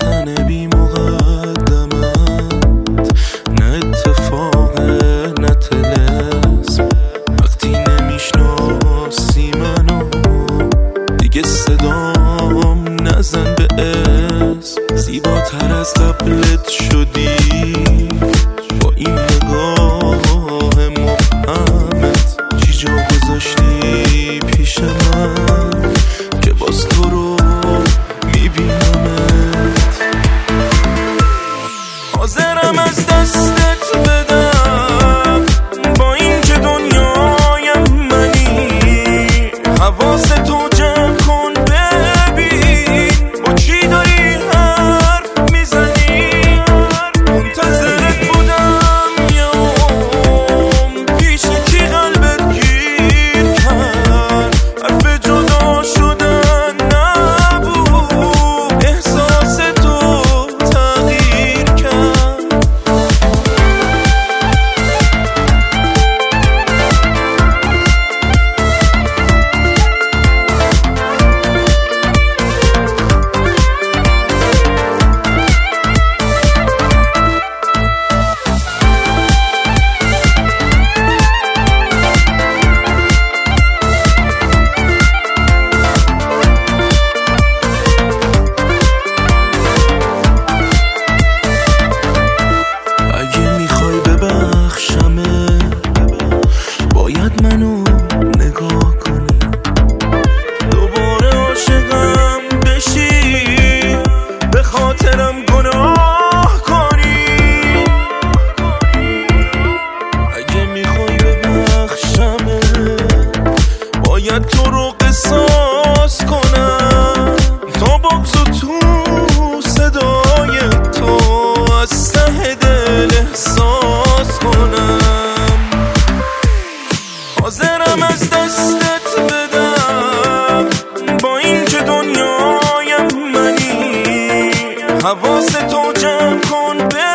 تن بی مقدمت، نه اتفاقه نه طلسم. وقتی نمیشناسی منو دیگه صدام نزن به اسم. زیباتر از قبلت شدی با این نگاه مبهمت. چی جا گذاشتی پیش من که باز تو رو میبینمت. حاضرم از دستت بدم با این که دنیایم منی. حواس تو جمع کن ببین با چی داری حرف میزنی. منتظرت بودم یوم پیش کی قلبت گیر کرد. حرف جدا شدن نبود، احساس تو تغییر کرد. باید منو نگاه کنی، دوباره عاشقم بشی، به خاطرم گناه کنی. اگه میخوای ببخشمه باید تو رو قصاص کنم، تا بغض و تو صدای تو از ته دل احساس کنم. حاضرم از دستت بدم با این که دنیایم منی. حواس تو جمع کن